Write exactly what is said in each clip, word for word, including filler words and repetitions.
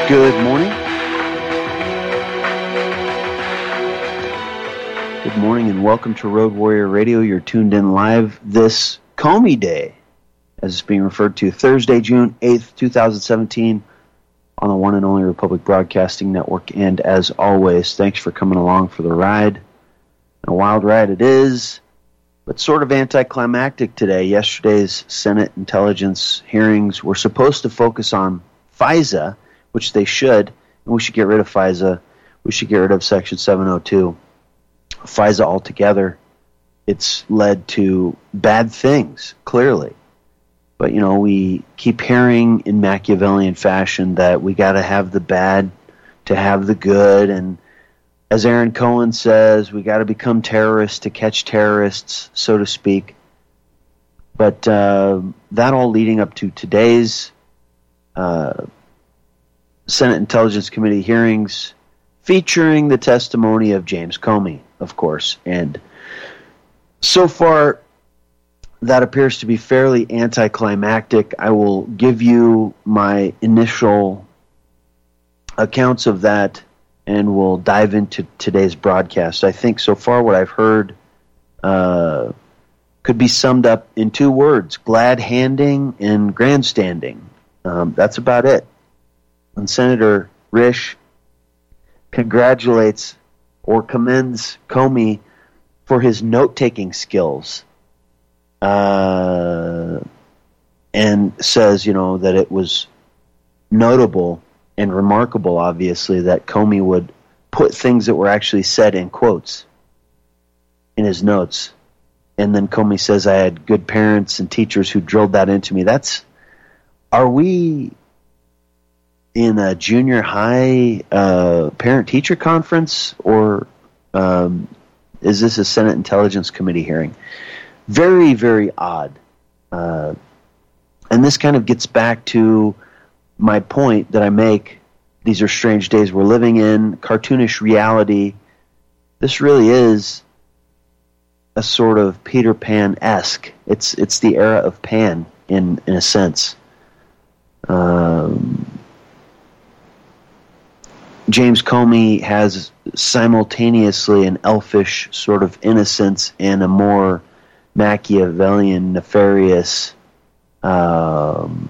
Good morning. Good morning and welcome to Road Warrior Radio. You're tuned in live this Comey Day, as it's being referred to, Thursday, June eighth, twenty seventeen, on the one and only Republic Broadcasting Network. And as always, thanks for coming along for the ride. A wild ride it is, but sort of anticlimactic today. Yesterday's Senate intelligence hearings were supposed to focus on FISA, which they should, and we should get rid of FISA. We should get rid of Section seven oh two. FISA altogether. It's led to bad things, clearly. But, you know, we keep hearing in Machiavellian fashion that we got to have the bad to have the good, and as Aaron Cohen says, we got to become terrorists to catch terrorists, so to speak. But uh, that all leading up to today's uh, Senate Intelligence Committee hearings featuring the testimony of James Comey, of course. And so far, that appears to be fairly anticlimactic. I will give you my initial accounts of that, and we'll dive into today's broadcast. I think so far what I've heard uh, could be summed up in two words: glad-handing and grandstanding. Um, that's about it. And Senator Risch congratulates or commends Comey for his note-taking skills, uh, and says, you know, that it was notable and remarkable, obviously, that Comey would put things that were actually said in quotes in his notes. And then Comey says, I had good parents and teachers who drilled that into me. That's, are we in a junior high uh, parent-teacher conference, or um, is this a Senate Intelligence Committee hearing? Very, very odd. Uh, and this kind of gets back to my point that I make. These are strange days we're living in, cartoonish reality. This really is a sort of Peter Pan-esque. It's it's the era of Pan, in, in a sense. Um... James Comey has simultaneously an elfish sort of innocence and a more Machiavellian, nefarious, um,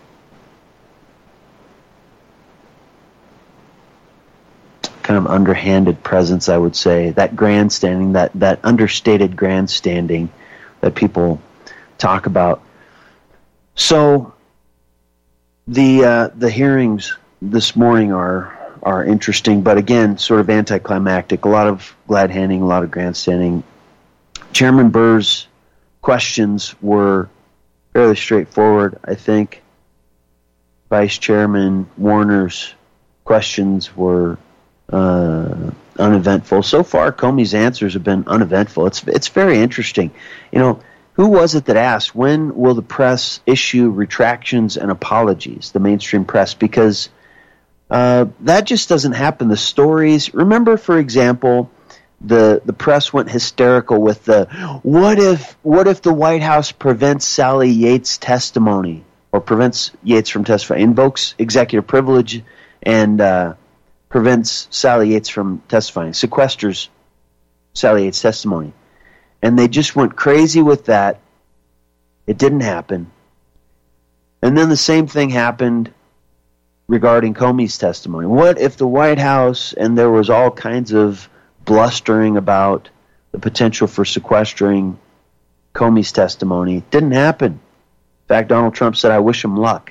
kind of underhanded presence, I would say. That grandstanding, that, that understated grandstanding that people talk about. So the uh, the hearings this morning are are interesting, but again, sort of anticlimactic. A lot of glad-handing, a lot of grandstanding. Chairman Burr's questions were fairly straightforward, I think. Vice Chairman Warner's questions were uh, uneventful. So far, Comey's answers have been uneventful. It's it's very interesting. You know, who was it that asked, when will the press issue retractions and apologies, the mainstream press? Because Uh, that just doesn't happen. The stories, remember, for example, the the press went hysterical with the, what if what if the White House prevents Sally Yates' testimony, or prevents Yates from testifying, invokes executive privilege and uh, prevents Sally Yates from testifying, sequesters Sally Yates' testimony. And they just went crazy with that. It didn't happen. And then the same thing happened regarding Comey's testimony. What if the White House, and there was all kinds of blustering about the potential for sequestering Comey's testimony? Didn't happen. In fact, Donald Trump said, I wish him luck.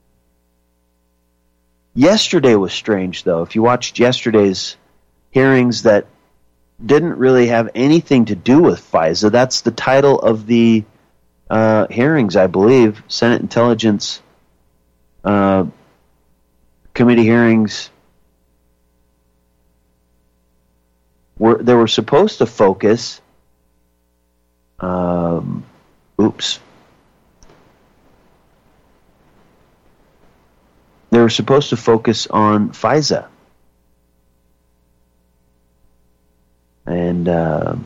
Yesterday was strange, though. If you watched yesterday's hearings that didn't really have anything to do with FISA, that's the title of the uh, hearings, I believe, Senate Intelligence uh Committee hearings were they were supposed to focus. Um, oops. They were supposed to focus on FISA, and uh,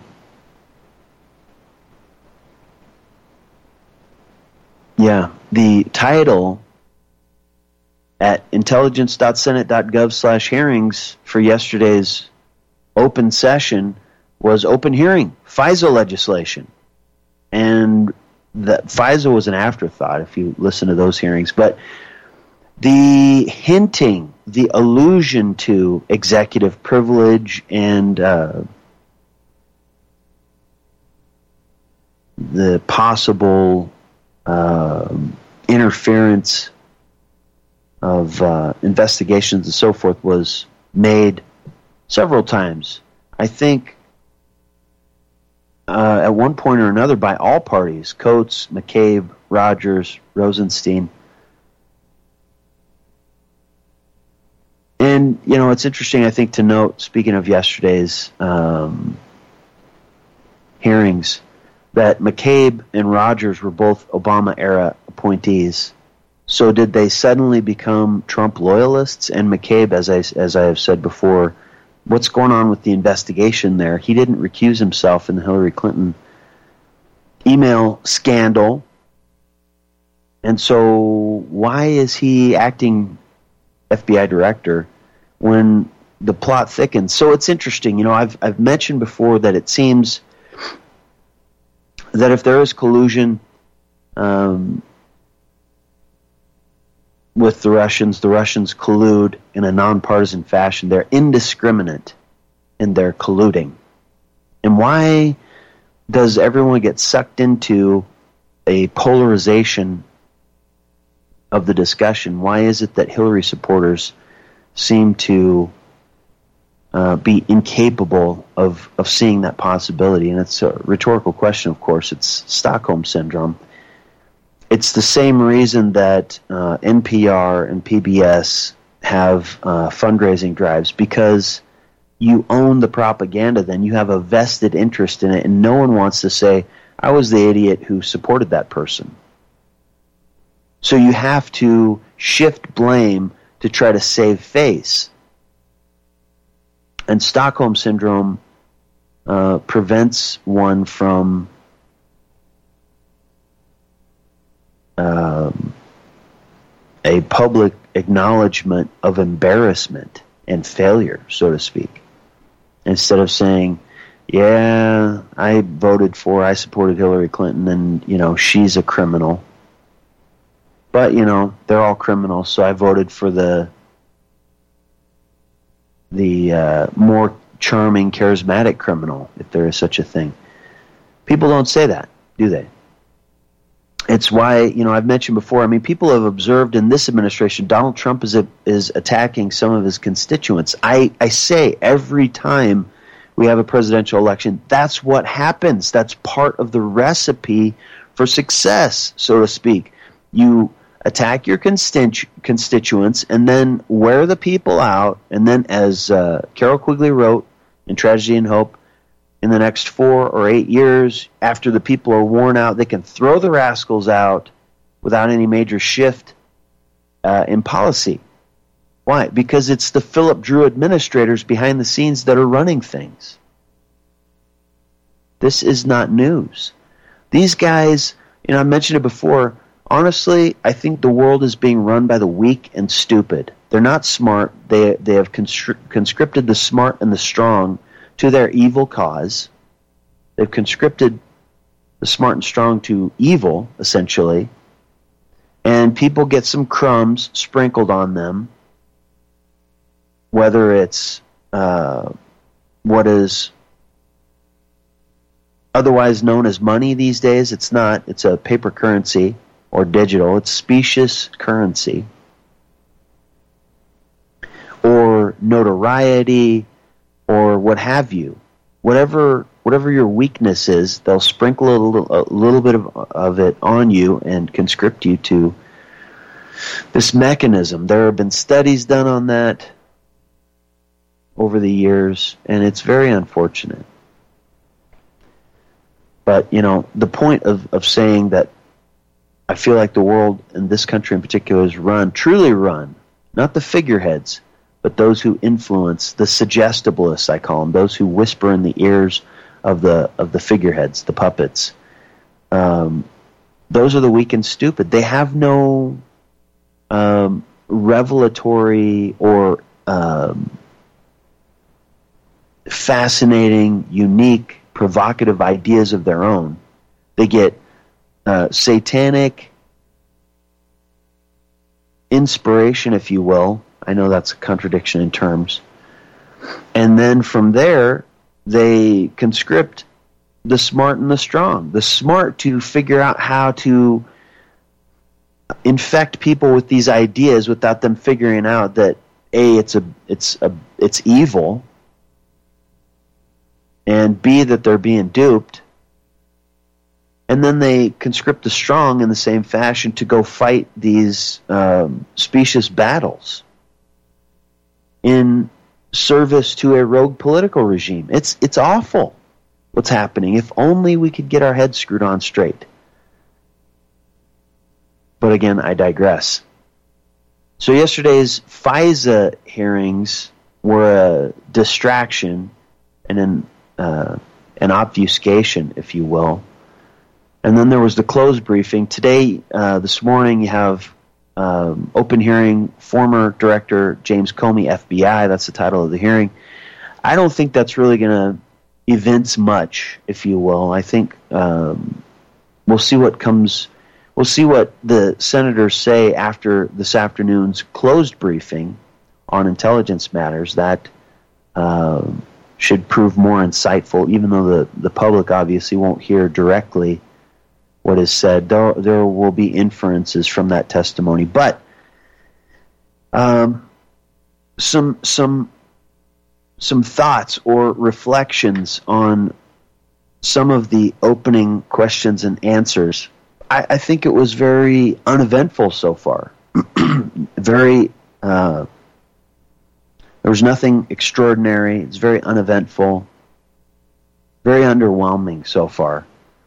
yeah, the title at intelligence.senate.gov slash hearings for yesterday's open session was open hearing, FISA legislation. And the FISA was an afterthought if you listen to those hearings. But the hinting, the allusion to executive privilege and uh, the possible uh, interference of uh, investigations and so forth was made several times. I think uh, at one point or another by all parties, Coates, McCabe, Rogers, Rosenstein. And, you know, it's interesting, I think, to note, speaking of yesterday's um, hearings, that McCabe and Rogers were both Obama-era appointees. So did they suddenly become Trump loyalists? And McCabe, as I, as I have said before, what's going on with the investigation there? He didn't recuse himself in the Hillary Clinton email scandal. And so why is he acting F B I director when the plot thickens? So it's interesting. You know, I've I've mentioned before that it seems that if there is collusion um, with the Russians, the Russians collude in a nonpartisan fashion. They're indiscriminate in their colluding. And why does everyone get sucked into a polarization of the discussion? Why is it that Hillary supporters seem to uh, be incapable of, of seeing that possibility? And it's a rhetorical question, of course. It's Stockholm Syndrome. It's the same reason that uh, N P R and P B S have uh, fundraising drives, because you own the propaganda then. You have a vested interest in it, and no one wants to say, I was the idiot who supported that person. So you have to shift blame to try to save face. And Stockholm Syndrome uh, prevents one from um, a public acknowledgement of embarrassment and failure, so to speak. Instead of saying, yeah, I voted for, I supported Hillary Clinton, and, you know, she's a criminal. But, you know, they're all criminals, so I voted for the the uh, more charming, charismatic criminal, if there is such a thing. People don't say that, do they? It's why, you know, I've mentioned before, I mean, people have observed in this administration, Donald Trump is a, is attacking some of his constituents. I, I say every time we have a presidential election, that's what happens. That's part of the recipe for success, so to speak. You attack your constitu- constituents and then wear the people out, and then, as uh, Carol Quigley wrote in Tragedy and Hope, in the next four or eight years, after the people are worn out, they can throw the rascals out without any major shift uh, in policy. Why? Because it's the Philip Drew administrators behind the scenes that are running things. This is not news. These guys, you know, I mentioned it before, honestly, I think the world is being run by the weak and stupid. They're not smart. They they have conscri- conscripted the smart and the strong to their evil cause. They've conscripted the smart and strong to evil, essentially. And people get some crumbs sprinkled on them, whether it's uh, what is otherwise known as money these days. It's not. It's a paper currency or digital. It's specious currency. Or notoriety, or what have you. Whatever whatever your weakness is, they'll sprinkle a little, a little bit of, of it on you and conscript you to this mechanism. There have been studies done on that over the years, and it's very unfortunate. But, you know, the point of, of saying that I feel like the world, and this country in particular, is run, truly run, not the figureheads, but those who influence, the suggestibilists, I call them, those who whisper in the ears of the of the figureheads, the puppets. Um, those are the weak and stupid. They have no um, revelatory or um, fascinating, unique, provocative ideas of their own. They get uh, satanic inspiration, if you will. I know that's a contradiction in terms. And then from there, they conscript the smart and the strong. The smart to figure out how to infect people with these ideas without them figuring out that A, it's a it's a it's evil, and B, that they're being duped. And then they conscript the strong in the same fashion to go fight these um, specious battles in service to a rogue political regime. It's it's awful what's happening. If only we could get our heads screwed on straight. But again, I digress. So yesterday's FISA hearings were a distraction and an, uh, an obfuscation, if you will. And then there was the closed briefing. Today, uh, this morning, you have um, open hearing, former Director James Comey, F B I. That's the title of the hearing. I don't think that's really going to evince much, if you will. I think um, we'll see what comes. We'll see what the senators say after this afternoon's closed briefing on intelligence matters. That uh, should prove more insightful, even though the, the public obviously won't hear directly what is said. There, there will be inferences from that testimony. But um, some some some thoughts or reflections on some of the opening questions and answers. I, I think it was very uneventful so far. very, uh, there was nothing extraordinary. It's very uneventful. Very underwhelming so far.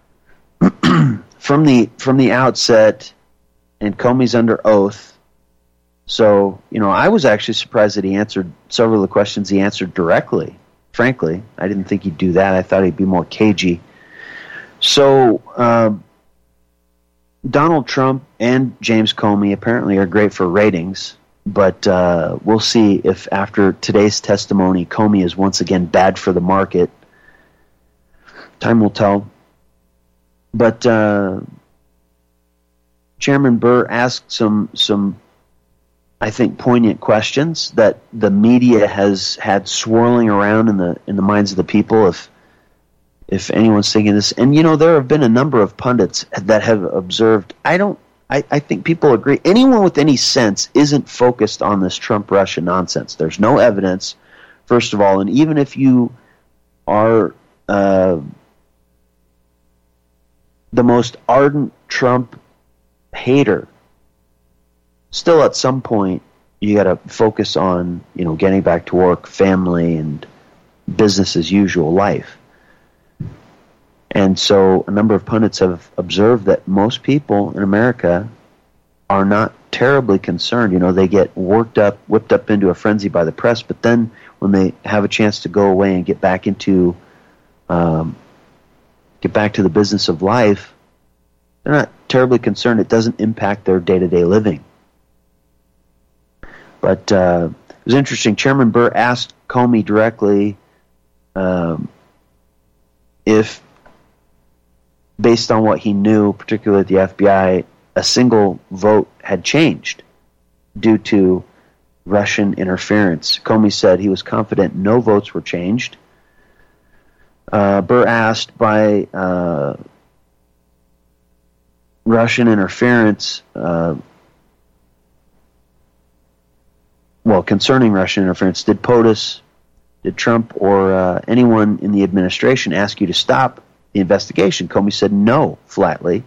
From the from the outset, and Comey's under oath, so you know I was actually surprised that he answered several of the questions he answered directly. Frankly, I didn't think he'd do that. I thought he'd be more cagey. So uh, Donald Trump and James Comey apparently are great for ratings, but uh, we'll see if after today's testimony, Comey is once again bad for the market. Time will tell. But uh, Chairman Burr asked some, some, I think, poignant questions that the media has had swirling around in the in the minds of the people. If if anyone's thinking this, and you know, there have been a number of pundits that have observed. I don't. I, I think people agree. Anyone with any sense isn't focused on this Trump-Russia nonsense. There's no evidence, first of all, and even if you are Uh, the most ardent Trump hater, still at some point you got to focus on, you know, getting back to work, family, and business as usual life. And so a number of pundits have observed that most people in America are not terribly concerned. You know, they get worked up, whipped up into a frenzy by the press, but then when they have a chance to go away and get back into um, get back to the business of life, they're not terribly concerned. It doesn't impact their day-to-day living. But uh, it was interesting. Chairman Burr asked Comey directly um, if, based on what he knew, particularly at the F B I, a single vote had changed due to Russian interference. Comey said he was confident no votes were changed. Uh, Burr asked by uh, Russian interference, uh, well, concerning Russian interference, did POTUS, did Trump, or uh, anyone in the administration ask you to stop the investigation? Comey said no, flatly.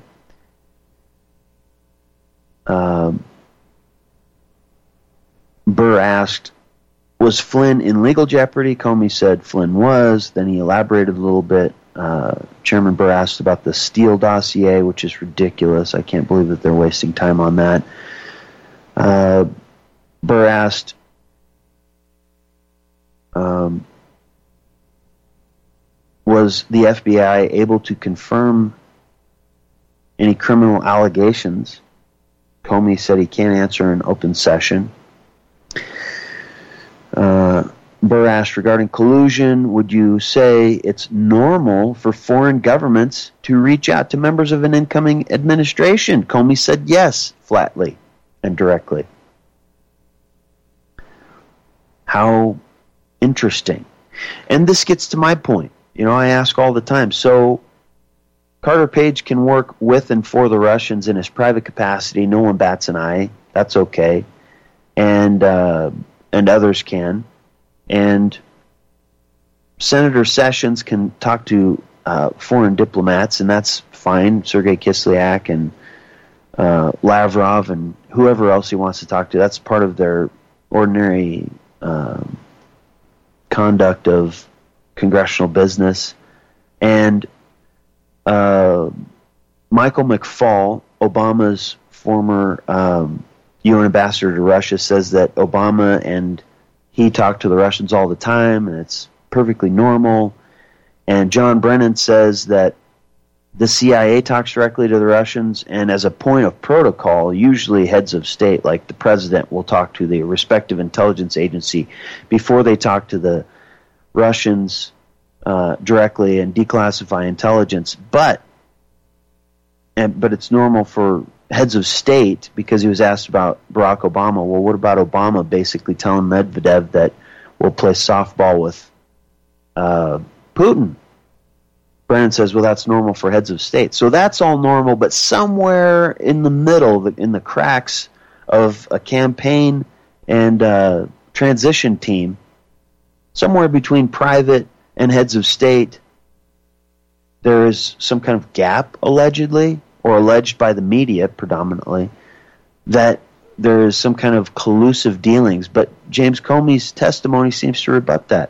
Um, Burr asked, was Flynn in legal jeopardy? Comey said Flynn was. Then he elaborated a little bit. Uh, Chairman Burr asked about the Steele dossier, which is ridiculous. I can't believe that they're wasting time on that. Uh, Burr asked, um, was the F B I able to confirm any criminal allegations Comey said he can't answer in open session. Uh, Burr asked, regarding collusion, would you say it's normal for foreign governments to reach out to members of an incoming administration? Comey said yes, flatly and directly. How interesting. And this gets to my point. You know, I ask all the time, so Carter Page can work with and for the Russians in his private capacity. No one bats an eye. That's okay. And uh, and others can. And Senator Sessions can talk to uh, foreign diplomats, and that's fine. Sergei Kislyak and uh, Lavrov and whoever else he wants to talk to. That's part of their ordinary um, conduct of congressional business. And uh, Michael McFaul, Obama's former um, U N ambassador to Russia, says that Obama and he talked to the Russians all the time, and it's perfectly normal. And John Brennan says that the C I A talks directly to the Russians, and as a point of protocol, usually heads of state, like the president, will talk to the respective intelligence agency before they talk to the Russians uh, directly and declassify intelligence. But and but it's normal for heads of state, because he was asked about Barack Obama. Well, what about Obama basically telling Medvedev that we'll play softball with uh, Putin? Brennan says, well, that's normal for heads of state. So that's all normal, but somewhere in the middle, in the cracks of a campaign and uh, transition team, somewhere between private and heads of state, there is some kind of gap, allegedly, or alleged by the media predominantly, that there is some kind of collusive dealings. But James Comey's testimony seems to rebut that.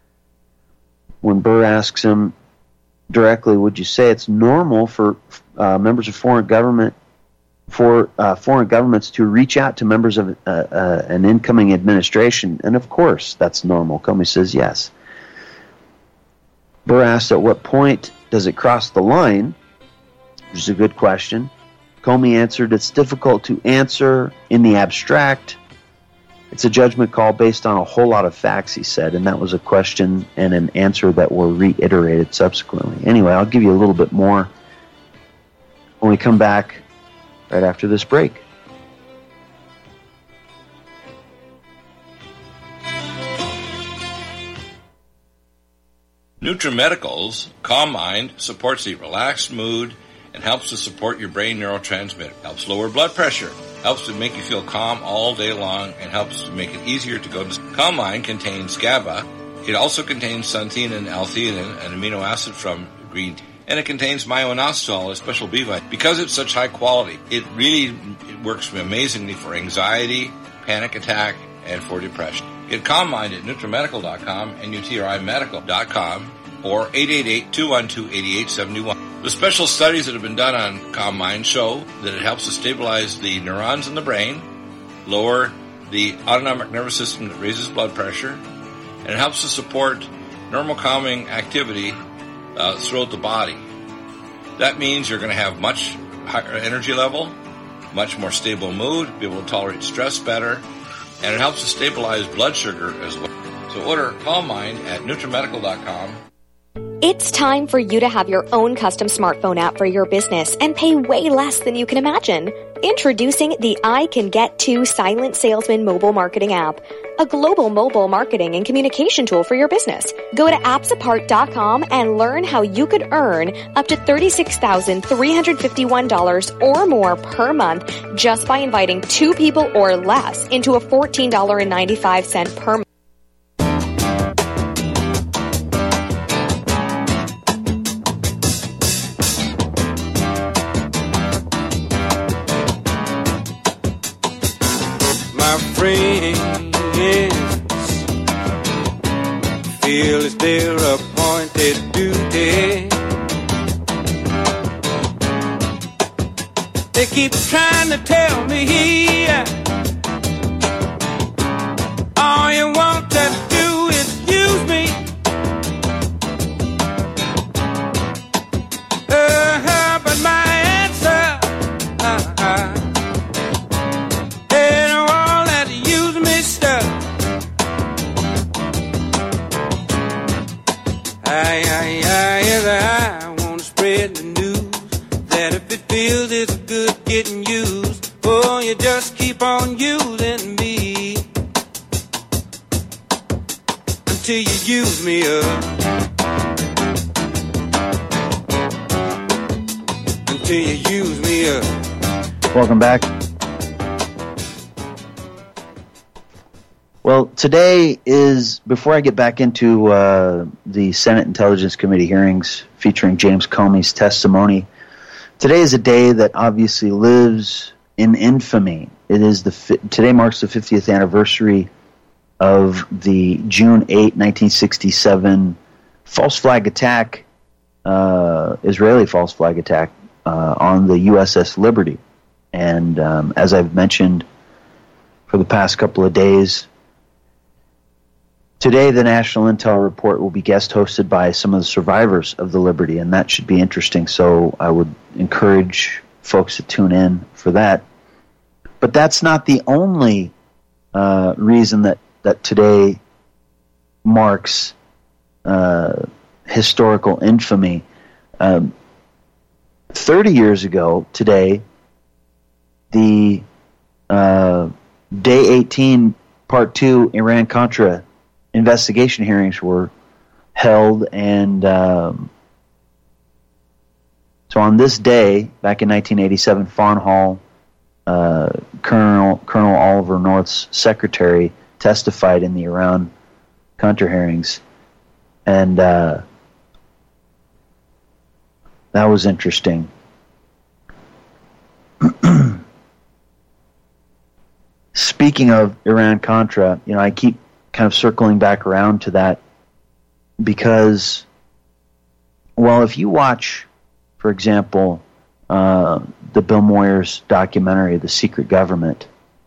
When Burr asks him directly, would you say it's normal for uh, members of foreign government, for uh, foreign governments to reach out to members of uh, uh, an incoming administration? And of course, that's normal. Comey says yes. Burr asks, at what point does it cross the line? Which is a good question. Comey answered, it's difficult to answer in the abstract. It's a judgment call based on a whole lot of facts, he said, and that was a question and an answer that were reiterated subsequently. Anyway, I'll give you a little bit more when we come back right after this break. NutriMedical's Calm Mind supports a relaxed mood and helps to support your brain neurotransmitter, helps lower blood pressure, helps to make you feel calm all day long, and helps to make it easier to go to sleep. Calm Mind contains GABA. It also contains xanthine and L-theanine, an amino acid from green tea. And it contains myo-inositol, a special B vitamin. Because it's such high quality, it really it works amazingly for anxiety, panic attack, and for depression. Get Calm Mind at NutriMedical dot com and U T R I Medical dot com or eight eight eight, two one two, eight eight seven one. The special studies that have been done on Calm Mind show that it helps to stabilize the neurons in the brain, lower the autonomic nervous system that raises blood pressure, and it helps to support normal calming activity uh, throughout the body. That means you're going to have much higher energy level, much more stable mood, be able to tolerate stress better, and it helps to stabilize blood sugar as well. So order Calm Mind at NutriMedical dot com. It's time for you to have your own custom smartphone app for your business and pay way less than you can imagine. Introducing the I Can Get To Silent Salesman mobile marketing app, a global mobile marketing and communication tool for your business. Go to apps apart dot com and learn how you could earn up to thirty-six thousand three hundred fifty-one dollars or more per month just by inviting two people or less into a fourteen dollars and ninety-five cents per month. Feel it's their appointed duty. They keep trying to tell me all you want to do is use me. Uh-huh, but my answer uh-uh, I, I, I, yes, I want to spread the news that if it feels it's good getting used, oh, you just keep on using me until you use me up. Until you use me up. Welcome back. Well, today is, before I get back into uh, the Senate Intelligence Committee hearings featuring James Comey's testimony, today is a day that obviously lives in infamy. It is the today marks the fiftieth anniversary of the June eighth, nineteen sixty-seven false flag attack, uh, Israeli false flag attack uh, on the U S S Liberty. And um, as I've mentioned for the past couple of days, today, the National Intel Report will be guest hosted by some of the survivors of the Liberty, and that should be interesting. So I would encourage folks to tune in for that. But that's not the only uh, reason that, that today marks uh, historical infamy. Um, Thirty years ago today, the uh, Day eighteen, Part two, Iran-Contra investigation hearings were held, and um, so on this day, back in nineteen eighty-seven, Fawn Hall, uh, Colonel Colonel Oliver North's secretary testified in the Iran-Contra hearings, and uh, that was interesting. Speaking of Iran-Contra, you know, I keep kind of circling back around to that because, well, if you watch, for example, uh, the Bill Moyers documentary, The Secret Government,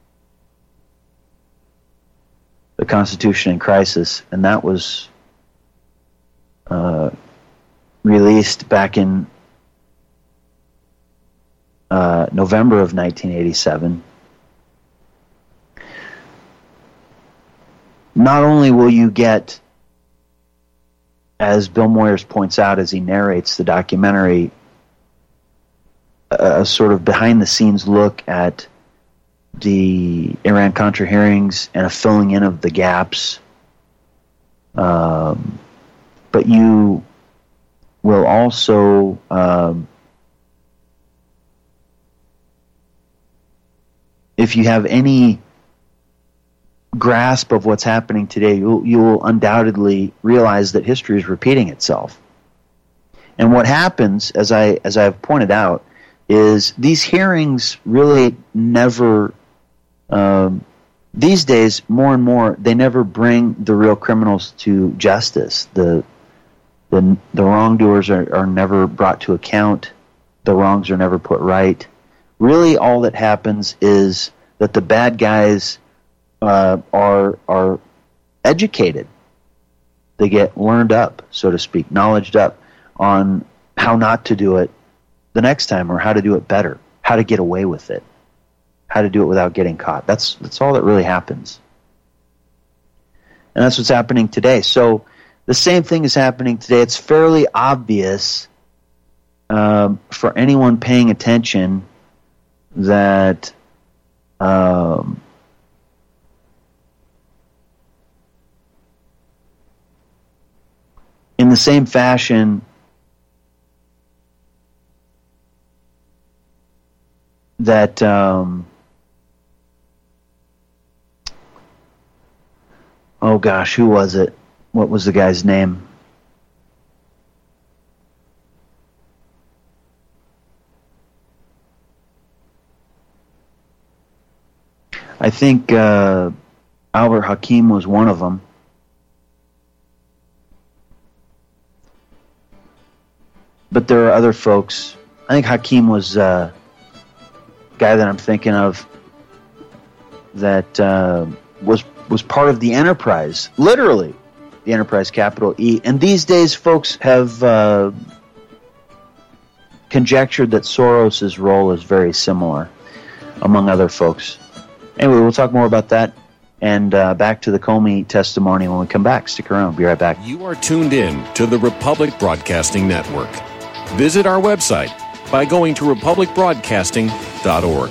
The Constitution in Crisis, and that was uh, released back in uh, November of nineteen eighty-seven. Not only will you get, as Bill Moyers points out as he narrates the documentary, a, a sort of behind-the-scenes look at the Iran-Contra hearings and a filling in of the gaps, um, but you will also um, if you have any grasp of what's happening today, you'll, you'll undoubtedly realize that history is repeating itself. And what happens, as I as I've pointed out, is these hearings really never, um, these days, more and more, they never bring the real criminals to justice. The the the wrongdoers are, are never brought to account. The wrongs are never put right. Really, all that happens is that the bad guys Uh, are are educated. They get learned up, so to speak, knowledged up on how not to do it the next time, or how to do it better, how to get away with it, how to do it without getting caught. That's that's all that really happens, and that's what's happening today. So the same thing is happening today. It's fairly obvious um, for anyone paying attention that. Um, In the same fashion that um, oh gosh, who was it? What was the guy's name? I think uh, Albert Hakim was one of them. But there are other folks. I think Hakim was uh, a guy that I'm thinking of that uh, was was part of the Enterprise, literally, the Enterprise, capital E. And these days, folks have uh, conjectured that Soros' role is very similar, among other folks. Anyway, we'll talk more about that and uh, back to the Comey testimony when we come back. Stick around. Be right back. You are tuned in to the Republic Broadcasting Network. Visit our website by going to republic broadcasting dot org.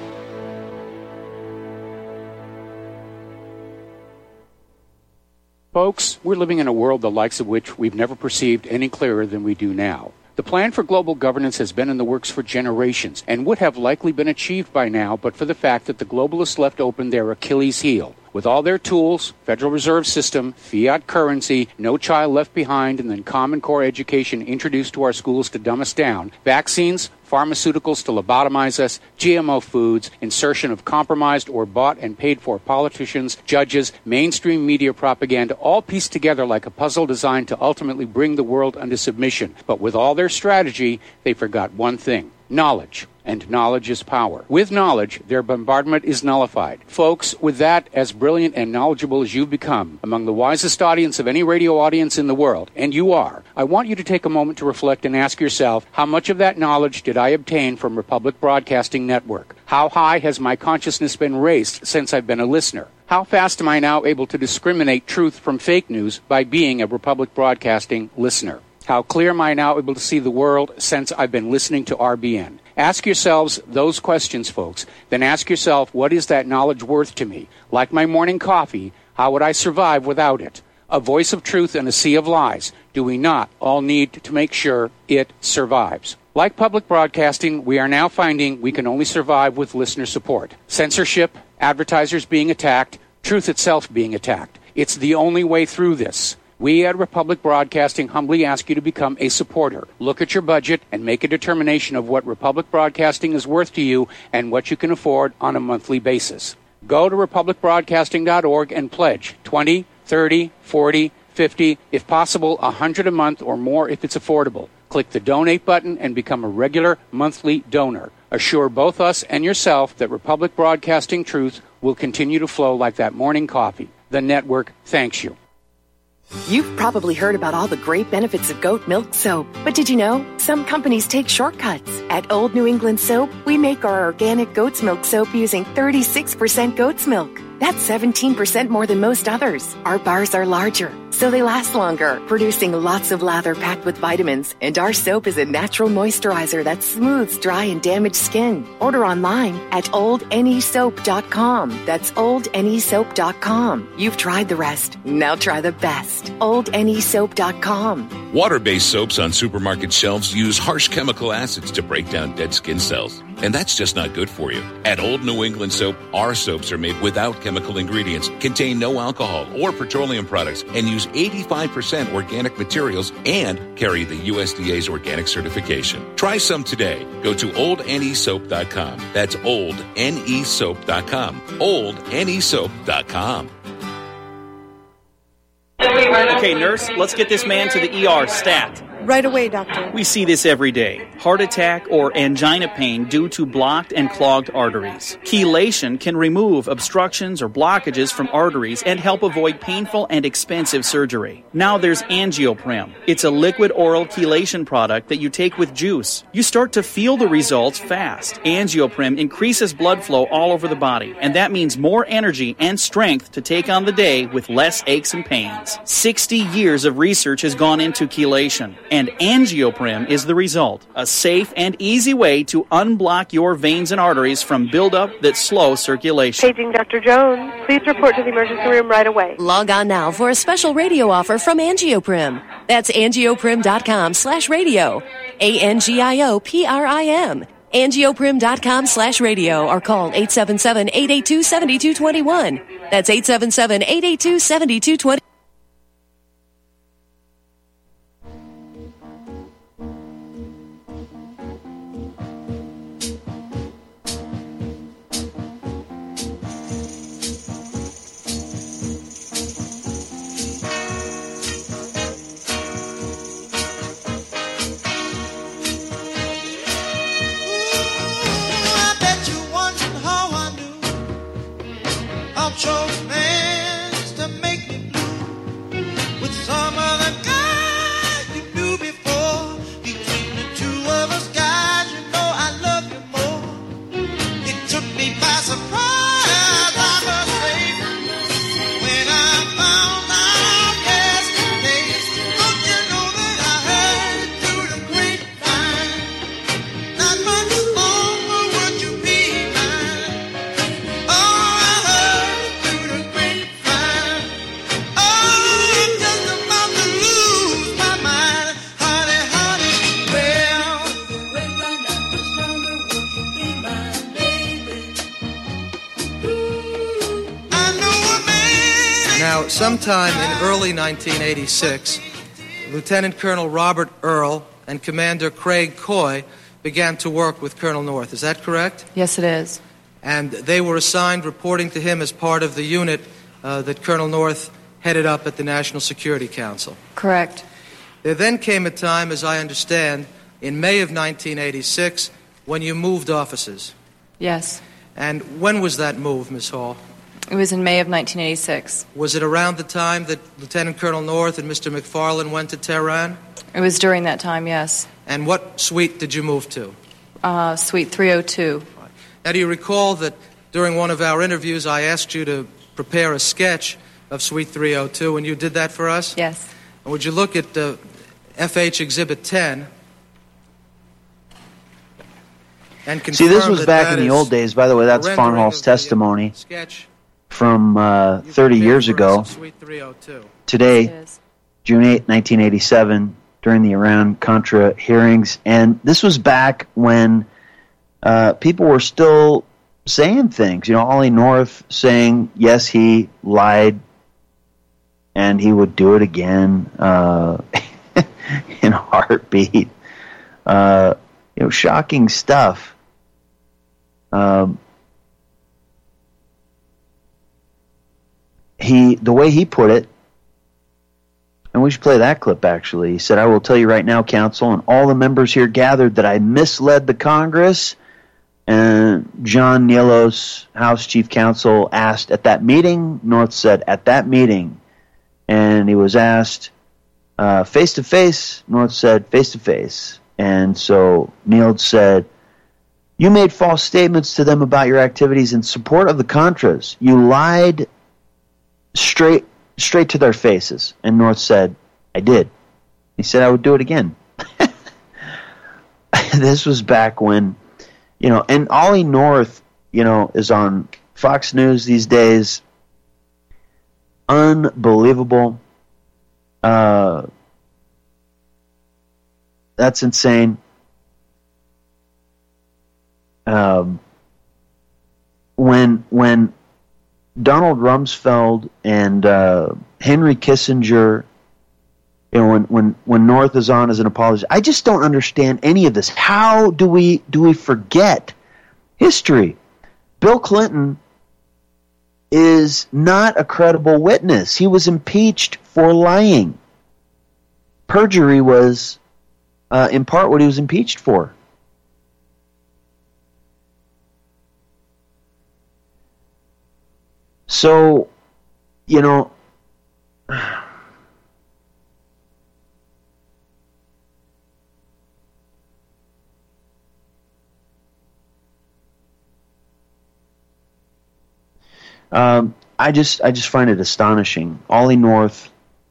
Folks, we're living in a world the likes of which we've never perceived any clearer than we do now. The plan for global governance has been in the works for generations and would have likely been achieved by now but for the fact that the globalists left open their Achilles heel. With all their tools, Federal Reserve System, fiat currency, no child left behind, and then Common Core education introduced to our schools to dumb us down, vaccines, pharmaceuticals to lobotomize us, G M O foods, insertion of compromised or bought and paid for politicians, judges, mainstream media propaganda, all pieced together like a puzzle designed to ultimately bring the world under submission. But with all their strategy, they forgot one thing: knowledge. And knowledge is power. With knowledge, their bombardment is nullified. Folks, with that, as brilliant and knowledgeable as you've become, among the wisest audience of any radio audience in the world, and you are, I want you to take a moment to reflect and ask yourself, how much of that knowledge did I obtain from Republic Broadcasting Network? How high has my consciousness been raised since I've been a listener? How fast am I now able to discriminate truth from fake news by being a Republic Broadcasting listener? How clear am I now able to see the world since I've been listening to R B N? Ask yourselves those questions, folks. Then ask yourself, what is that knowledge worth to me? Like my morning coffee, how would I survive without it? A voice of truth in a sea of lies. Do we not all need to make sure it survives? Like public broadcasting, we are now finding we can only survive with listener support. Censorship, advertisers being attacked, truth itself being attacked. It's the only way through this. We at Republic Broadcasting humbly ask you to become a supporter. Look at your budget and make a determination of what Republic Broadcasting is worth to you and what you can afford on a monthly basis. Go to republic broadcasting dot org and pledge twenty, thirty, forty, fifty, if possible one hundred a month or more if it's affordable. Click the donate button and become a regular monthly donor. Assure both us and yourself that Republic Broadcasting truth will continue to flow like that morning coffee. The network thanks you. You've probably heard about all the great benefits of goat milk soap. But did you know some companies take shortcuts? At Old New England Soap, we make our organic goat's milk soap using thirty-six percent goat's milk. That's seventeen percent more than most others. Our bars are larger, so they last longer, producing lots of lather packed with vitamins. And our soap is a natural moisturizer that smooths dry and damaged skin. Order online at old n e soap dot com. That's old n e soap dot com. You've tried the rest. Now try the best. old n e soap dot com. Water-based soaps on supermarket shelves use harsh chemical acids to break down dead skin cells. And that's just not good for you. At Old New England Soap, our soaps are made without chemical ingredients, contain no alcohol or petroleum products, and use eighty-five percent organic materials and carry the U S D A's organic certification. Try some today. Go to old n e soap dot com. That's old n e soap dot com. old n e soap dot com. Okay, nurse, let's get this man to the E R stat. Right away, doctor. We see this every day. Heart attack or angina pain due to blocked and clogged arteries. Chelation can remove obstructions or blockages from arteries and help avoid painful and expensive surgery. Now there's Angioprim. It's a liquid oral chelation product that you take with juice. You start to feel the results fast. Angioprim increases blood flow all over the body, and that means more energy and strength to take on the day with less aches and pains. sixty years of research has gone into chelation. And Angioprim is the result. A safe and easy way to unblock your veins and arteries from buildup that slow circulation. Paging Doctor Jones. Please report to the emergency room right away. Log on now for a special radio offer from Angioprim. That's angioprim.com slash radio. A N G I O P R I M. angioprim.com slash radio or call eight seven seven, eight eight two, seven two two one. That's eight seven seven, eight eight two, seven two two one. Chose man to make me blue. Now, sometime in early nineteen eighty-six, Lieutenant Colonel Robert Earl and Commander Craig Coy began to work with Colonel North. Is that correct? Yes, it is. And they were assigned reporting to him as part of the unit uh, that Colonel North headed up at the National Security Council. Correct. There then came a time, as I understand, in May of nineteen eighty-six, when you moved offices. Yes. And when was that move, Miss Hall? It was in May of nineteen eighty-six. Was it around the time that Lieutenant Colonel North and Mister McFarland went to Tehran? It was during that time, yes. And what suite did you move to? Uh, suite three oh two. Now, do you recall that during one of our interviews I asked you to prepare a sketch of Suite three oh two, and you did that for us? Yes. And would you look at uh, F H Exhibit ten and confirm See, this was that back that in the old days. By the way, that's Von Hall's testimony sketch from uh, thirty years ago. Suite three oh two. Today, June eighth, nineteen eighty-seven, during the Iran-Contra hearings. And this was back when uh, people were still saying things. You know, Ollie North saying, yes, he lied, and he would do it again uh, in a heartbeat. Uh, you know, shocking stuff. Um, he, the way he put it, and we should play that clip, actually. He said, I will tell you right now, Council, and all the members here gathered, that I misled the Congress. And John Nielos, House Chief Counsel, asked at that meeting. North said, at that meeting. And he was asked uh, face-to-face. North said, face-to-face. And so Nield said, you made false statements to them about your activities in support of the Contras. You lied straight straight to their faces. And North said, I did. He said I would do it again. This was back when, you know, and Ollie North, you know, is on Fox News these days. Unbelievable. Uh, that's insane. Um, when when Donald Rumsfeld and uh, Henry Kissinger, you know, when, when, when North is on as an apologist, I just don't understand any of this. How do we do we forget history? Bill Clinton is not a credible witness. He was impeached for lying. Perjury was, uh, in part, what he was impeached for. So, you know, um, I just I just find it astonishing. Ollie North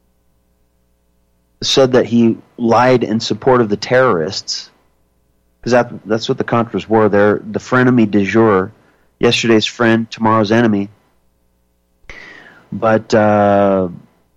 said that he lied in support of the terrorists, because that, that's what the Contras were. They're the frenemy du jour, yesterday's friend, tomorrow's enemy. But uh,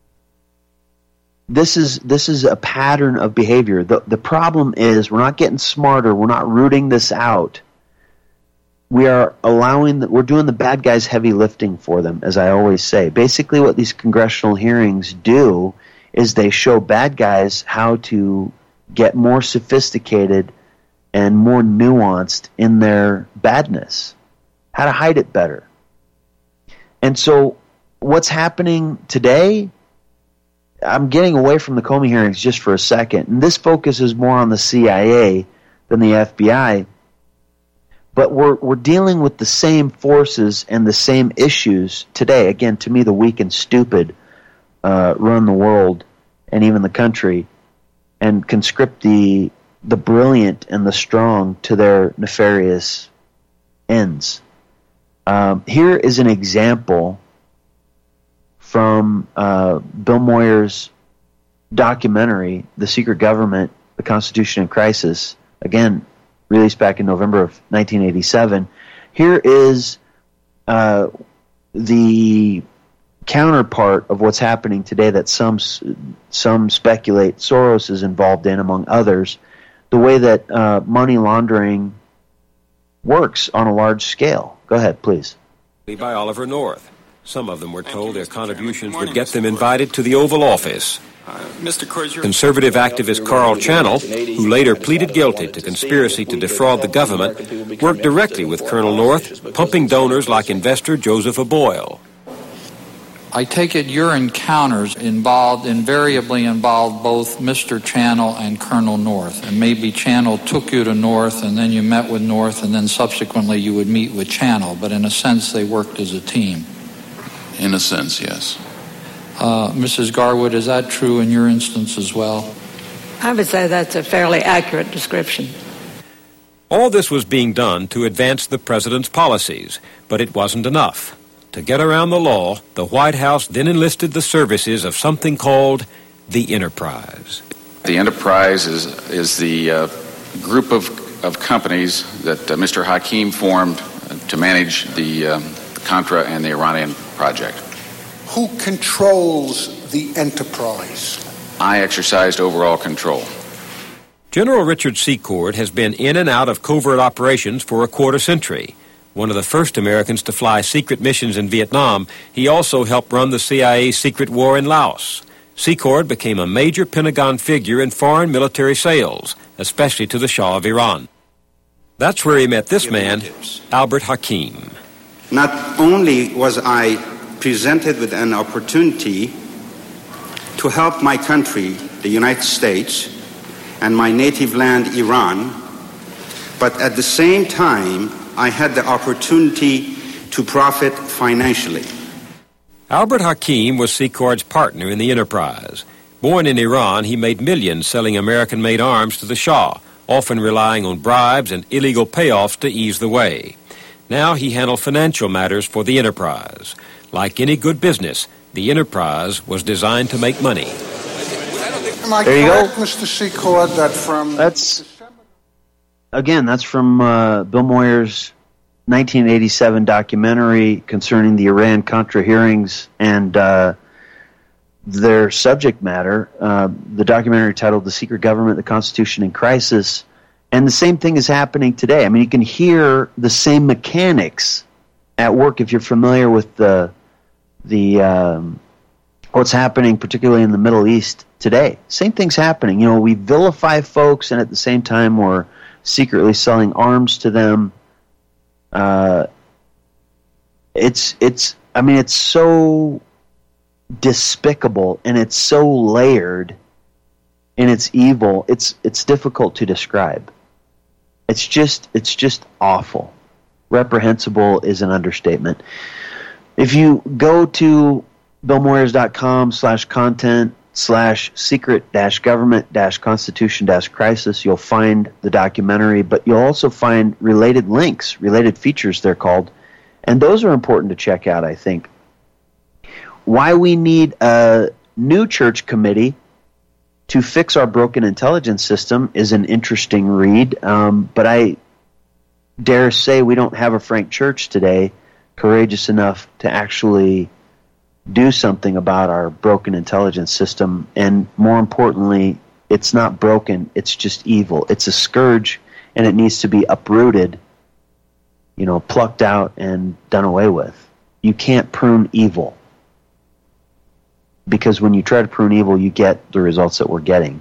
this is this is a pattern of behavior. The the problem is we're not getting smarter. We're not rooting this out. We are allowing the, we're doing the bad guys heavy lifting for them, as I always say. Basically, what these congressional hearings do is they show bad guys how to get more sophisticated and more nuanced in their badness, how to hide it better. And so what's happening today, I'm getting away from the Comey hearings just for a second, and this focuses more on the C I A than the F B I, but we're we're dealing with the same forces and the same issues today. Again, to me, the weak and stupid uh, run the world and even the country, and conscript the the brilliant and the strong to their nefarious ends. Um, here is an example from uh, Bill Moyer's documentary, The Secret Government, The Constitution in Crisis, again, released back in November of nineteen eighty-seven. Here is uh, the counterpart of what's happening today that some some speculate Soros is involved in, among others, the way that uh, money laundering works on a large scale. Go ahead, please. By Oliver North. Some of them were told their contributions would get them invited to the Oval Office. Uh, Mister Crozier, Conservative activist Carl Channel, who later pleaded guilty to conspiracy to defraud the government, worked directly with Colonel North, pumping donors like investor Joseph Aboyle. I take it your encounters involved, invariably involved both Mister Channel and Colonel North, and maybe Channel took you to North and then you met with North and then subsequently you would meet with Channel, but in a sense they worked as a team. In a sense, yes. Uh, Missus Garwood, is that true in your instance as well? I would say that's a fairly accurate description. All this was being done to advance the president's policies, but it wasn't enough. To get around the law, the White House then enlisted the services of something called the Enterprise. The Enterprise is, is the uh, group of, of companies that uh, Mister Hakim formed to manage the um, Contra and the Iranian project. Who controls the Enterprise? I exercised overall control. General Richard Secord has been in and out of covert operations for a quarter century. One of the first Americans to fly secret missions in Vietnam, he also helped run the C I A's secret war in Laos. Secord became a major Pentagon figure in foreign military sales, especially to the Shah of Iran. That's where he met this man, Albert Hakim. Not only was I presented with an opportunity to help my country, the United States, and my native land, Iran, but at the same time, I had the opportunity to profit financially. Albert Hakim was Secord's partner in the Enterprise. Born in Iran, he made millions selling American-made arms to the Shah, often relying on bribes and illegal payoffs to ease the way. Now he handled financial matters for the Enterprise. Like any good business, the Enterprise was designed to make money. Am I there you correct, go. Mister Secord, that from... That's... Again, that's from uh, Bill Moyer's nineteen eighty-seven documentary concerning the Iran-Contra hearings and uh, their subject matter. Uh, the documentary titled The Secret Government, the Constitution in Crisis. And the same thing is happening today. I mean, you can hear the same mechanics at work if you're familiar with the the um, what's happening, particularly in the Middle East today. Same thing's happening. You know, we vilify folks, and at the same time, we're secretly selling arms to them. Uh, it's it's. I mean, it's so despicable, and it's so layered, and it's evil. It's it's difficult to describe. It's just it's just awful. Reprehensible is an understatement. If you go to billmoyers.com slash content slash secret dash government dash constitution dash crisis, you'll find the documentary, but you'll also find related links, related features they're called, and those are important to check out, I think. Why we need a new church committee to fix our broken intelligence system is an interesting read, um, but I dare say we don't have a Frank Church today courageous enough to actually do something about our broken intelligence system, and more importantly, it's not broken, it's just evil. It's a scourge, and it needs to be uprooted, you know, plucked out and done away with. You can't prune evil, because when you try to prune evil, you get the results that we're getting.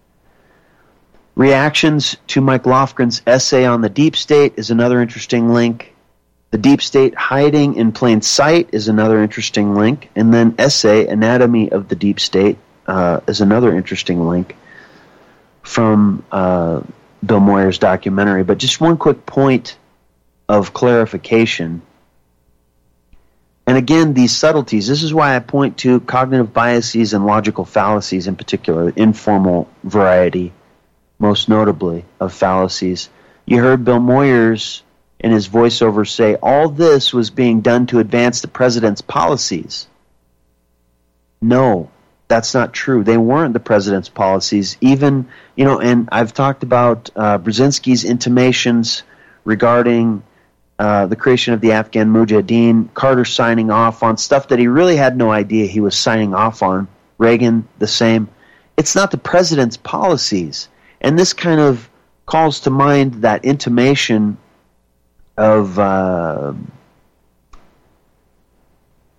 Reactions to Mike Lofgren's essay on the deep state is another interesting link. The deep state hiding in plain sight is another interesting link. And then essay, Anatomy of the Deep State, uh, is another interesting link from uh, Bill Moyer's documentary. But just one quick point of clarification. And again, these subtleties, this is why I point to cognitive biases and logical fallacies in particular, informal variety, most notably, of fallacies. You heard Bill Moyers in his voiceover say all this was being done to advance the president's policies. No, that's not true. They weren't the president's policies. Even, you know, and I've talked about uh, Brzezinski's intimations regarding uh, the creation of the Afghan Mujahideen, Carter signing off on stuff that he really had no idea he was signing off on, Reagan the same. It's not the president's policies. And this kind of calls to mind that intimation of uh,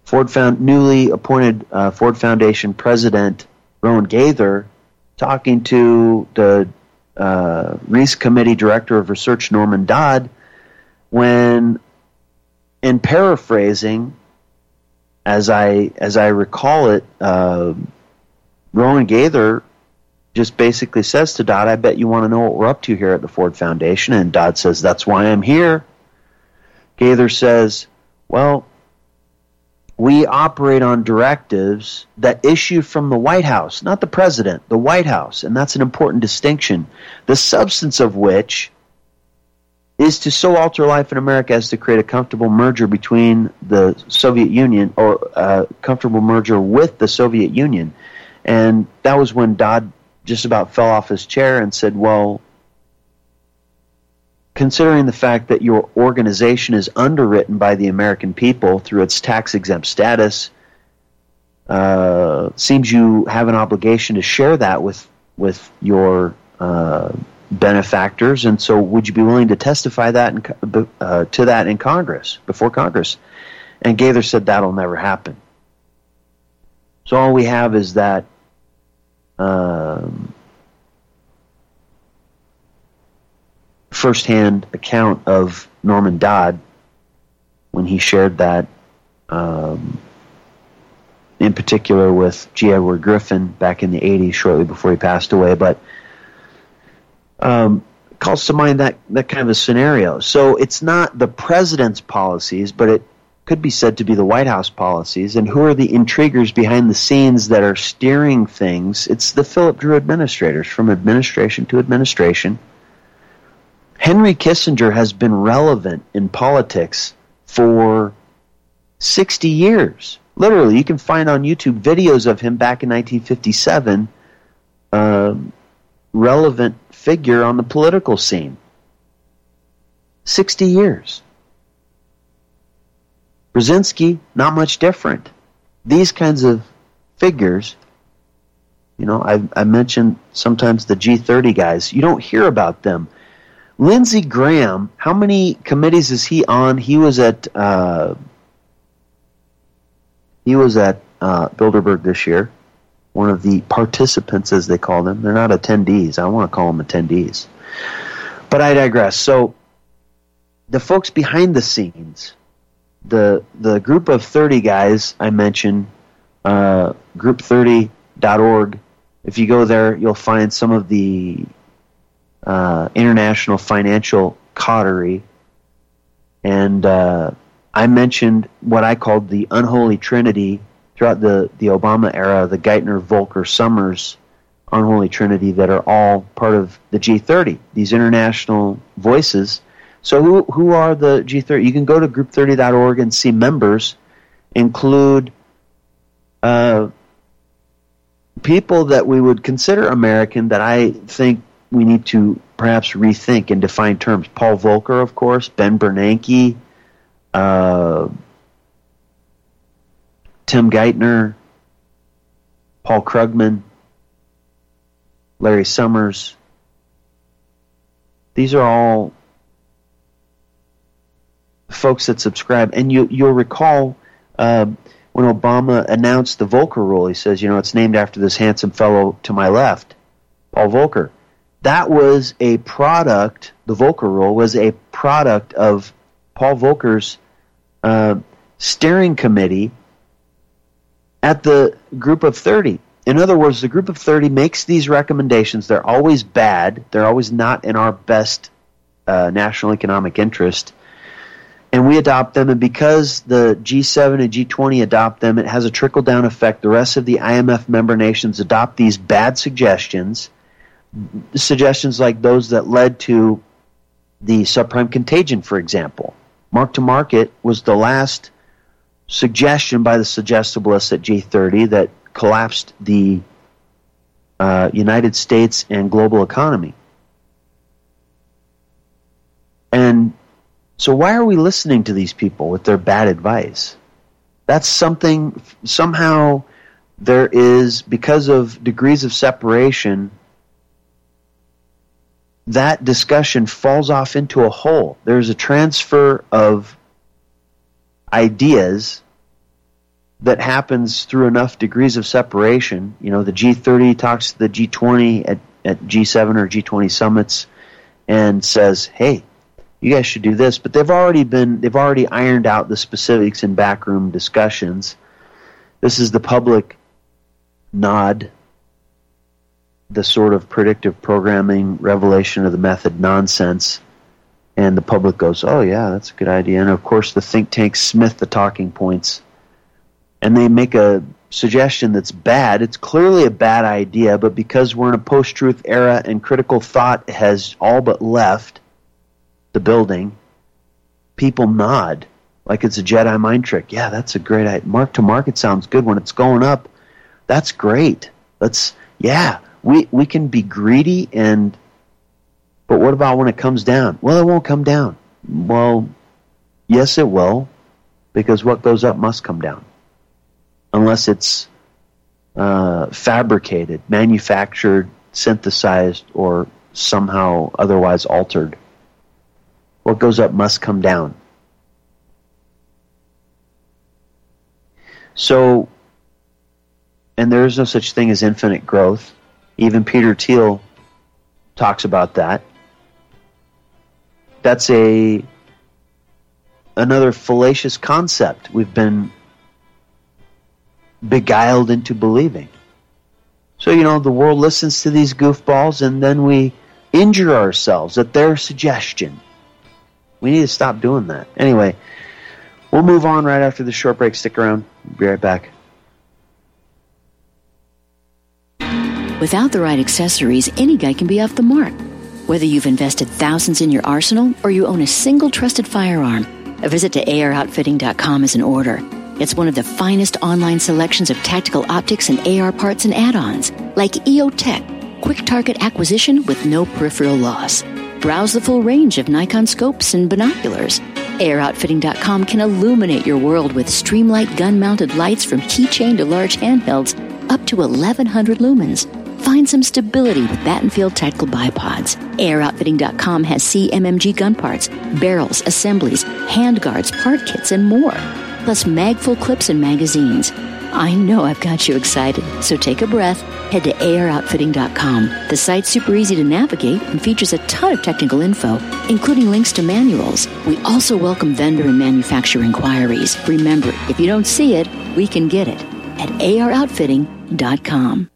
Ford found newly appointed uh, Ford Foundation president Rowan Gaither talking to the uh, Reese Committee Director of Research Norman Dodd when, in paraphrasing, as I as I recall it, uh, Rowan Gaither just basically says to Dodd, "I bet you want to know what we're up to here at the Ford Foundation." And Dodd says, "That's why I'm here." Gaither says, "Well, we operate on directives that issue from the White House, not the president, the White House, and that's an important distinction, the substance of which is to so alter life in America as to create a comfortable merger between the Soviet Union, or a comfortable merger with the Soviet Union." And that was when Dodd just about fell off his chair and said, "Well, considering the fact that your organization is underwritten by the American people through its tax-exempt status, uh, seems you have an obligation to share that with with your uh, benefactors, and so would you be willing to testify that in, uh, to that in Congress, before Congress?" And Gaither said that'll never happen. So all we have is that um, firsthand account of Norman Dodd when he shared that, um, in particular with G. Edward Griffin back in the eighties, shortly before he passed away. But um, calls to mind that, that kind of a scenario. So it's not the president's policies, but it could be said to be the White House policies. And who are the intriguers behind the scenes that are steering things? It's the Philip Drew administrators, from administration to administration. Henry Kissinger has been relevant in politics for sixty years. Literally, you can find on YouTube videos of him back in nineteen fifty-seven, uh, relevant figure on the political scene. sixty years. Brzezinski, not much different. These kinds of figures, you know, I, I mentioned sometimes the G thirty guys. You don't hear about them. Lindsey Graham, how many committees is he on? He was at uh, he was at uh, Bilderberg this year. One of the participants, as they call them. They're not attendees. I don't want to call them attendees. But I digress. So the folks behind the scenes, the the group of thirty guys I mentioned, uh, group thirty dot org. If you go there, you'll find some of the Uh, international financial coterie, and uh, I mentioned what I called the unholy trinity throughout the, the Obama era, the Geithner, Volcker, Summers unholy trinity that are all part of the G thirty, these international voices. So who who are the G thirty? You can go to group thirty dot org and see members include uh, people that we would consider American that I think we need to perhaps rethink and define terms. Paul Volcker, of course, Ben Bernanke, uh, Tim Geithner, Paul Krugman, Larry Summers. These are all folks that subscribe. And you, you'll recall uh, when Obama announced the Volcker Rule, he says, you know, it's named after this handsome fellow to my left, Paul Volcker. That was a product, the Volcker Rule was a product of Paul Volcker's uh, steering committee at the group of thirty. In other words, the group of thirty makes these recommendations. They're always bad. They're always not in our best uh, national economic interest. And we adopt them, and because the G seven and G twenty adopt them, it has a trickle-down effect. The rest of the I M F member nations adopt these bad suggestions, suggestions like those that led to the subprime contagion, for example. Mark-to-market was the last suggestion by the suggestibilists at G thirty that collapsed the uh, United States and global economy. And so why are we listening to these people with their bad advice? That's something, somehow there is, because of degrees of separation, that discussion falls off into a hole. There's a transfer of ideas that happens through enough degrees of separation. You know, the G thirty talks to the G twenty at, at G seven or G twenty summits and says, hey, you guys should do this. But they've already been, they've already ironed out the specifics in backroom discussions. This is the public nod, the sort of predictive programming revelation of the method nonsense. And the public goes, oh, yeah, that's a good idea. And, of course, the think tanks smith the talking points. And they make a suggestion that's bad. It's clearly a bad idea, but because we're in a post-truth era and critical thought has all but left the building, people nod like it's a Jedi mind trick. Yeah, that's a great idea. Mark to market sounds good. When it's going up, that's great. Let's, yeah, we, we can be greedy, and but what about when it comes down? Well, it won't come down. Well, yes, it will, because what goes up must come down. Unless it's uh, fabricated, manufactured, synthesized, or somehow otherwise altered. What goes up must come down. So, and there is no such thing as infinite growth. Even Peter Thiel talks about that. That's a another fallacious concept we've been beguiled into believing. So, you know, the world listens to these goofballs and then we injure ourselves at their suggestion. We need to stop doing that. Anyway, we'll move on right after the short break. Stick around. We'll be right back. Without the right accessories, any guy can be off the mark. Whether you've invested thousands in your arsenal or you own a single trusted firearm, a visit to A R outfitting dot com is in order. It's one of the finest online selections of tactical optics and A R parts and add-ons, like E O Tech, quick target acquisition with no peripheral loss. Browse the full range of Nikon scopes and binoculars. A R outfitting dot com can illuminate your world with Streamlight gun-mounted lights from keychain to large handhelds up to eleven hundred lumens. Find some stability with Battenfield Tactical Bipods. A R outfitting dot com has C M M G gun parts, barrels, assemblies, handguards, part kits, and more. Plus magful clips and magazines. I know I've got you excited, so take a breath. Head to A R outfitting dot com. The site's super easy to navigate and features a ton of technical info, including links to manuals. We also welcome vendor and manufacturer inquiries. Remember, if you don't see it, we can get it at A R outfitting dot com.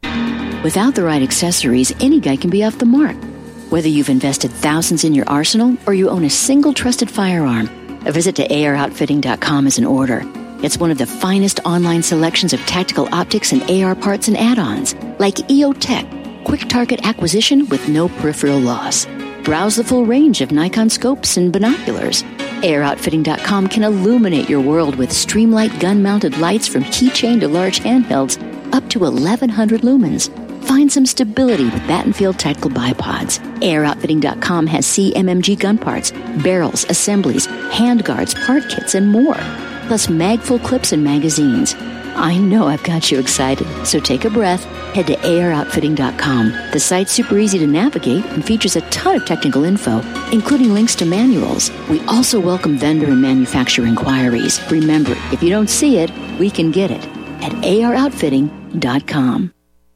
Without the right accessories, any guy can be off the mark. Whether you've invested thousands in your arsenal or you own a single trusted firearm, a visit to A R outfitting dot com is in order. It's one of the finest online selections of tactical optics and A R parts and add-ons, like E O Tech, quick target acquisition with no peripheral loss. Browse the full range of Nikon scopes and binoculars. A R outfitting dot com can illuminate your world with Streamlight gun-mounted lights from keychain to large handhelds up to eleven hundred lumens. Find some stability with Battenfield Tactical Bipods. A R outfitting dot com has C M M G gun parts, barrels, assemblies, handguards, part kits, and more. Plus magful clips and magazines. I know I've got you excited, so take a breath. Head to A R outfitting dot com. The site's super easy to navigate and features a ton of technical info, including links to manuals. We also welcome vendor and manufacturer inquiries. Remember, if you don't see it, we can get it at A R outfitting dot com.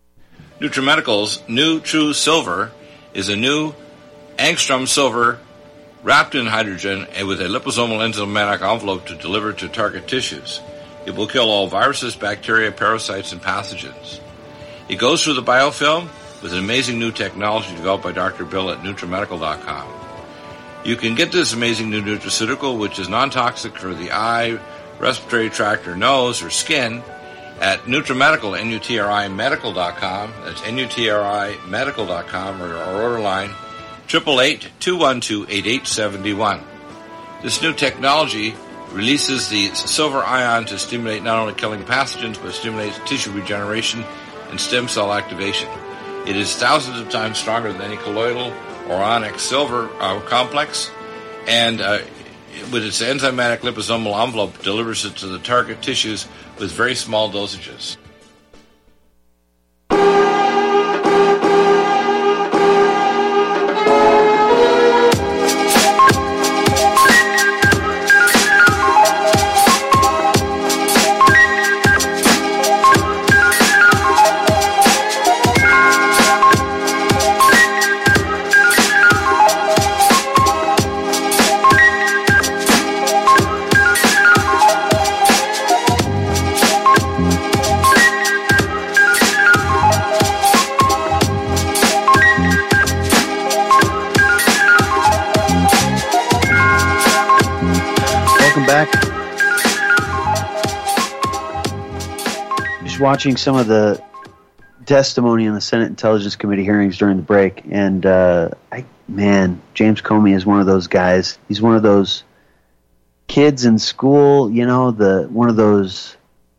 NutriMedical's new True Silver is a new angstrom silver wrapped in hydrogen and with a liposomal enzymatic envelope to deliver to target tissues. It will kill all viruses, bacteria, parasites, and pathogens. It goes through the biofilm with an amazing new technology developed by Doctor Bill at NutriMedical dot com. You can get this amazing new nutraceutical, which is non-toxic for the eye, respiratory tract, or nose, or skin, at NutriMedical, N U T R I Medical dot com. That's N U T R I Medical dot com, or our order line, eight eight eight, two one two, eight eight seven one. This new technology releases the silver ion to stimulate not only killing pathogens, but stimulates tissue regeneration and stem cell activation. It is thousands of times stronger than any colloidal or onyx silver uh, complex, and uh, with its enzymatic liposomal envelope, delivers it to the target tissues with very small dosages. was watching some of the testimony in the Senate Intelligence Committee hearings during the break, and uh, I, man, James Comey is one of those guys. He's one of those kids in school, you know, the one of those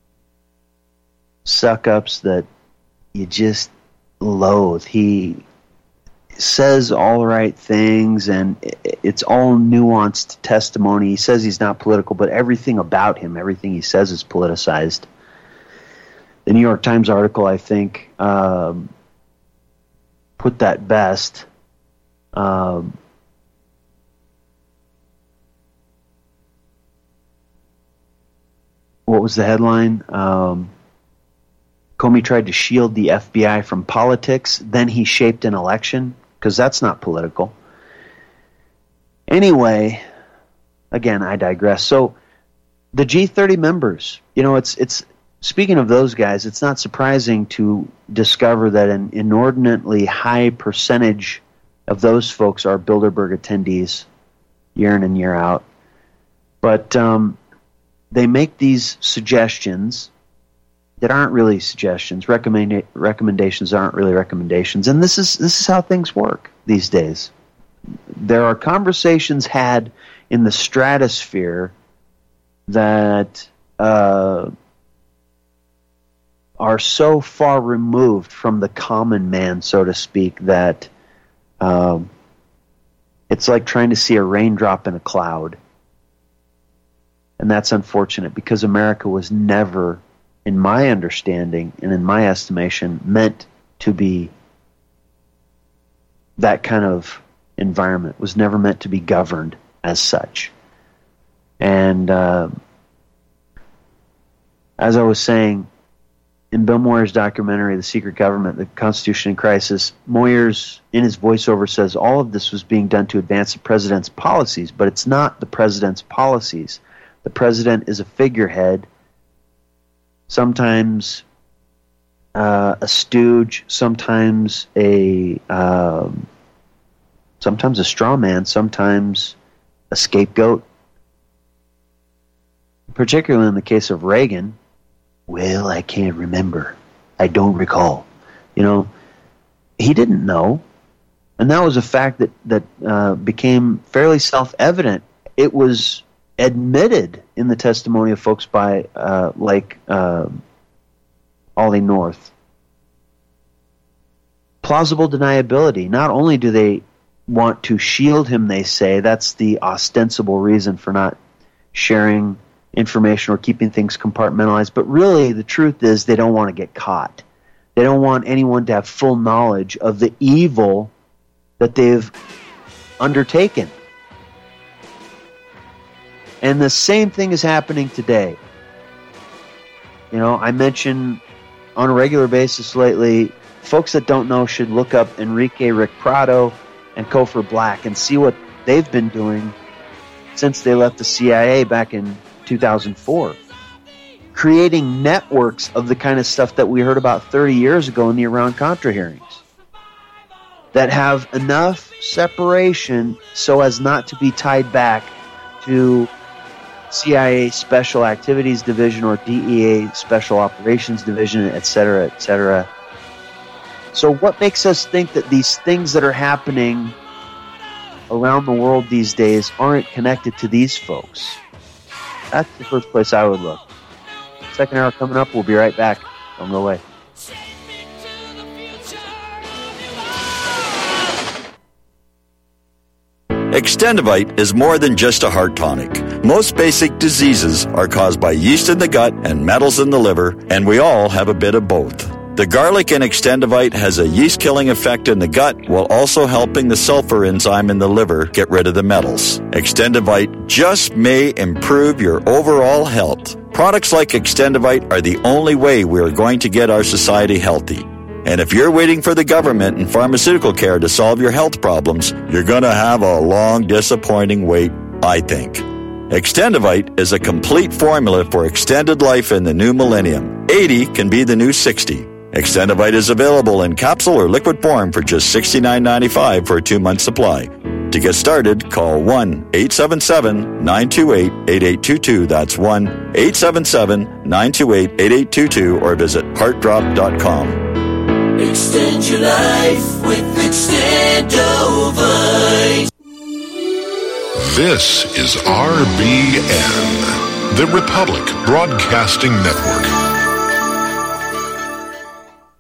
suck-ups that you just loathe. He says all the right things, and it's all nuanced testimony. He says he's not political, but everything about him, everything he says is politicized. The New York Times article, I think, um, put that best. Um, what was the headline? Um, Comey tried to shield the F B I from politics, then he shaped an election, because that's not political. Anyway, again, I digress. So the G thirty members, you know, it's it's speaking of those guys, it's not surprising to discover that an inordinately high percentage of those folks are Bilderberg attendees year in and year out. But um, they make these suggestions that aren't really suggestions. Recommend, recommendations aren't really recommendations. And this is this is how things work these days. There are conversations had in the stratosphere that uh, are so far removed from the common man, so to speak, that um, it's like trying to see a raindrop in a cloud. And that's unfortunate, because America was never, in my understanding and in my estimation, meant to be that kind of environment, was never meant to be governed as such. And uh, as I was saying, in Bill Moyers' documentary, The Secret Government, The Constitution in Crisis, Moyers, in his voiceover, says all of this was being done to advance the president's policies, but it's not the president's policies. The president is a figurehead, sometimes uh, a stooge, sometimes a um, sometimes a straw man, sometimes a scapegoat. Particularly in the case of Reagan, well, I can't remember. I don't recall. You know, he didn't know, and that was a fact that that uh, became fairly self-evident. It was admitted in the testimony of folks by uh, like uh, Ollie North. Plausible deniability. Not only do they want to shield him, they say, that's the ostensible reason for not sharing information or keeping things compartmentalized, but really the truth is they don't want to get caught. They don't want anyone to have full knowledge of the evil that they've undertaken. And the same thing is happening today. You know, I mention on a regular basis lately, folks that don't know should look up Enrique Rick Prado and Cofer Black and see what they've been doing since they left the C I A back in two thousand four. Creating networks of the kind of stuff that we heard about thirty years ago in the Iran-Contra hearings that have enough separation so as not to be tied back to C I A Special Activities Division or D E A Special Operations Division, et cetera, et cetera. So what makes us think that these things that are happening around the world these days aren't connected to these folks? That's the first place I would look. Second hour coming up. We'll be right back. Don't go away. Extendivite is more than just a heart tonic. Most basic diseases are caused by yeast in the gut and metals in the liver, and we all have a bit of both. The garlic in Extendivite has a yeast-killing effect in the gut while also helping the sulfur enzyme in the liver get rid of the metals. Extendivite just may improve your overall health. Products like Extendivite are the only way we are going to get our society healthy. And if you're waiting for the government and pharmaceutical care to solve your health problems, you're going to have a long, disappointing wait, I think. Extendivite is a complete formula for extended life in the new millennium. eighty can be the new sixty. Extendivite is available in capsule or liquid form for just sixty-nine ninety-five for a two-month supply. To get started, call one eight seven seven, nine two eight, eight eight two two. That's one eight seven seven, nine two eight, eight eight two two or visit heart drop dot com. Extend your life with Extendovite. This is R B N, the Republic Broadcasting Network.